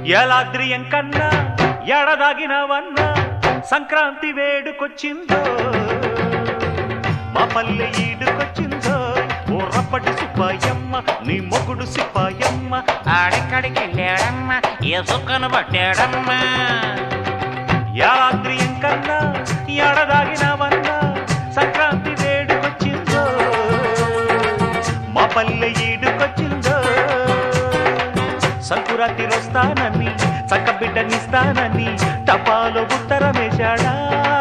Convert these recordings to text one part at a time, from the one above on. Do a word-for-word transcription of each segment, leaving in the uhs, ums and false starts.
ఎలాద్రియం కన్నా ఎడదాగినవన్నా సంక్రాంతి వేడుకొచ్చిందో మా పల్లె ఈడుకొచ్చిందో ఓ రప్పటి సిపాయమ్మ నీ మొగుడు సిపాయమ్మ ఆడెక్కడికి వెళ్ళాడమ్మ ఏ సుక్కను పట్టాడమ్మ ఎలాద్రియం కన్నా ఎడదాగినవన్నా సంక్రాంతి వేడుకొచ్చిందో మా పల్లె ఈడుకొచ్చిందో సంకురాతి వస్తానని చక్క బిడ్డనిస్తానని టపాలో ఉత్తరమేశాడా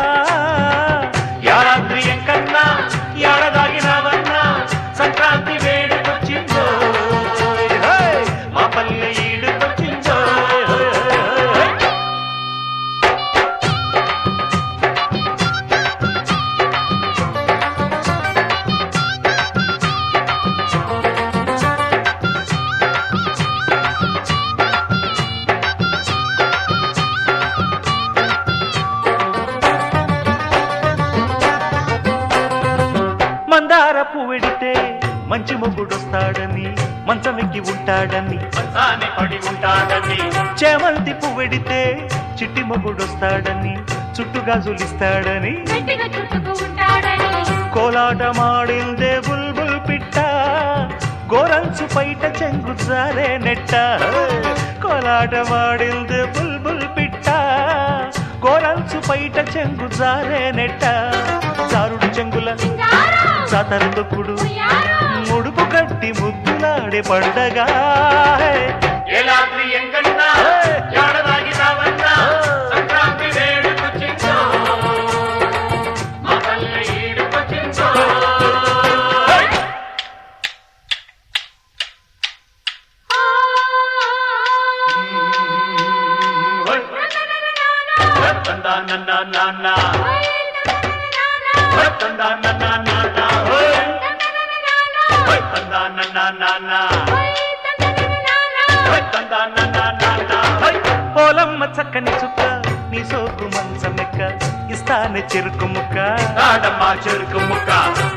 యారాద్రియం కన్నా ఏడదాగినవన్నా సంక్రాంతి వేడుకొచ్చిందో మా పల్లె ఈడుకొచ్చిందో మందార పువ్వెడితే మంచి మొగుడొస్తాడని మంచమెక్కి ఉంటాడని మంచాన్ని పడి ఉంటాడని చేమంతి పువ్వెడితే చిట్టి మొగుడొస్తాడని చుట్టుగా జులిస్తాడని కోలాటమాడిందే బుల్బుల్ పిట్ట గోరంచు పైట చెంగు జారే నెట్ట కోలాటమాడిందే బుల్బుల్ పిట్ట గోరంచు పైట చెంగు జారే నెట్ట జారుడు చెంగుల జాతర తొక్కుడు ముడుపు కట్టి ముద్దులాడే పండగ పోలమ్మ చక్కని చుక్క నీ సోకు మంచమెక్క ఇస్తానే చెరుకు ముక్క ఆడమ్మా చెరుకు ముక్క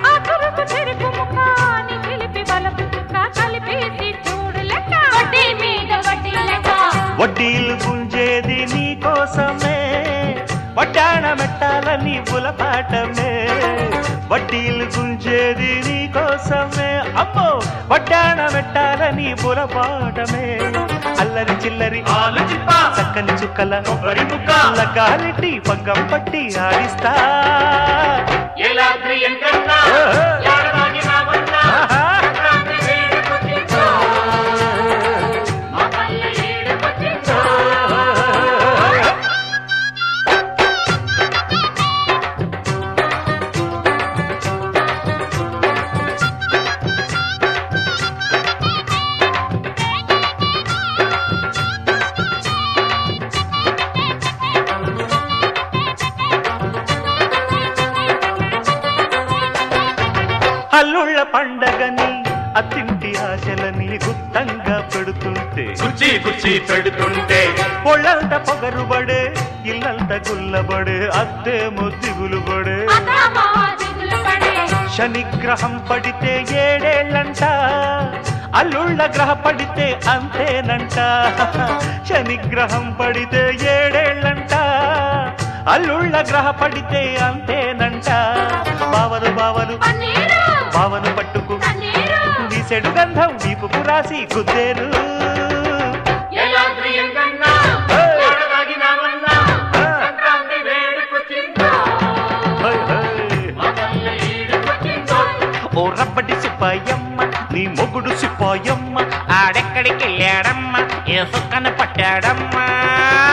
వడ్డీలు గుంజేది నీ కోసమే వడ్డాణ మెట్టాలని బులపాటమే వడ్డీలు గుంజేది నీ కోసమే అమ్మో వడ్డాణ మెట్టాలని బులపాటమే అల్లరి చిల్లరి ఆలు చిప్ప చక్కని చుక్కల కొబ్బరి ముక్క లగాలిటి పగ్గం పట్టి ఆడిస్తా ఏలాద్రియం కన్నా ఏడదాగినవన్నా సంక్రాంతి వేడుకొచ్చిందో మా పల్లె ఈడుకొచ్చిందో అల్లుళ్ళ పండగని అత్తింటి ఆశలని గుత్తంగా పెడుతుంటే కుర్చీ కుర్చీ పెడుతుంటే పొళ్ళంత పొగరుబడే ఇల్లంత గుల్లబడే అత్తేమో దిగులుబడే శనిగ్రహం పడితే ఏడేళ్ళంట అల్లుళ్ళ గ్రహ పడితే అంతేనంట శనిగ్రహం పడితే ఏడేళ్ళంట అల్లుళ్ళ గ్రహ పడితే అంతేనంట బావలు బావలు బావను పట్టుకు వీసెడు గంధం వీపుకు రాసి గుద్దేరు ఓ రబ్బటి సిపాయమ్మ నీ మొగుడు సిపాయమ్మ ఆడెక్కడికి వెళ్ళాడమ్మ ఏ సుక్కను పట్టాడమ్మా